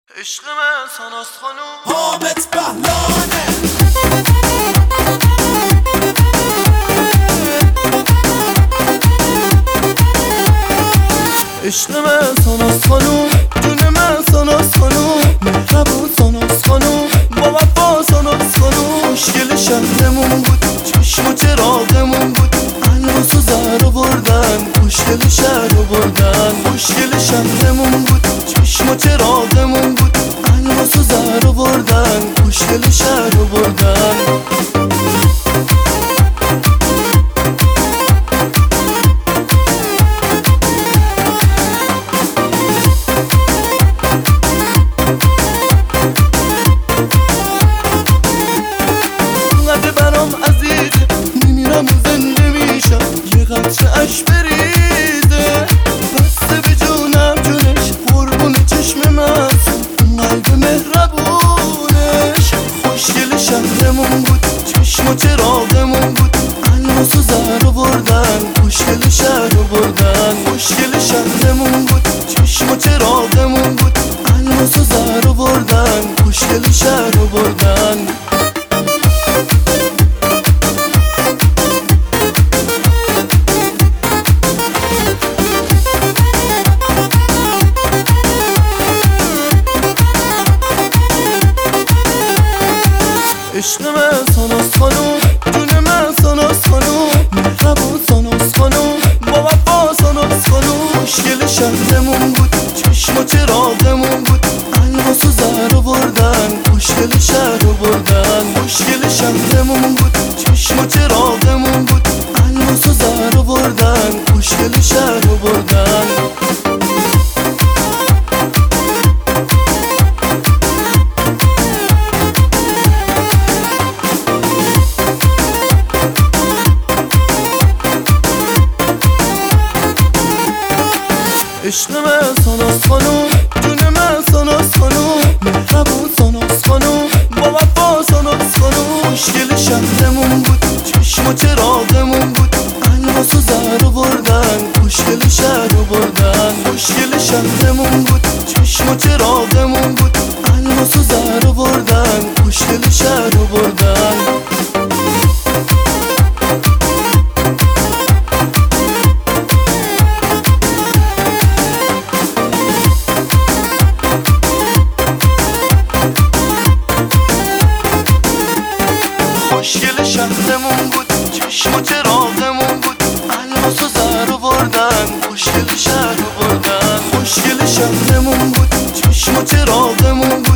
عشق من ساناس خانوم حامد بهلانه عشق من ساناس خانوم جون من ساناس خانوم مهربون ساناس خانوم با وفا ساناس خانوم مشکل شهرمون بود چشم و چراغمون بود الماس و زر آوردن مشکل شهر آوردن مشکل شهرمون بود چشم و چراغمون بود الماس و زر آوردن مشکل شهر آوردن میمیرم و زنده میشم یه قطره اش بریزه بسته به جونم جونش قربون چشم معصوم اون قلب مهربونش خوشگل شهرمون بود چشم و چراغمون بود الماس و زر آوردن خوشگل شهر آوردن خوشگل شهرمون بود چشم و چراغمون بود الماس و زر آوردن خوشگل شهر آوردن عشق من ساناس خانوم جون من ساناس خانوم مهربون ساناس خانوم با وفا ساناس خانوم مشکل شهرمون بود چشم و چراغمون بود الماس و زر آوردن مشکل شهر آوردن مشکل شهرمون بود چشم و چراغمون بود الماس و زر آوردن مشکل شهر آوردن عشق من ساناس خانوم جون من ساناس خانوم مهربون ساناس خانوم با وفا ساناس خانوم مشکل شهرمون بود چشم و چراغمون بود الماس و زر آوردن مشکل شهر آوردن مشکل شهرمون بود چشم و چراغمون بود الماس و زر آوردن مشکل شهر آوردن مشکل شهرمون بود چشم و چراغمون بود الماس و زر آوردن مشکل شهر آوردن مشکل شهرمون بود چشم و چراغمون بود